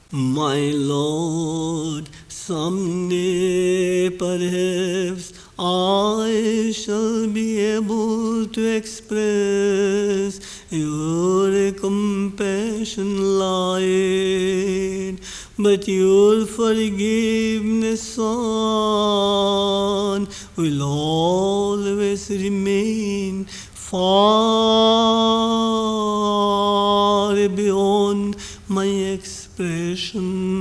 My Lord, someday perhaps I shall be able to express your compassion light, but your forgiveness, Son, will always remain far beyond my expression.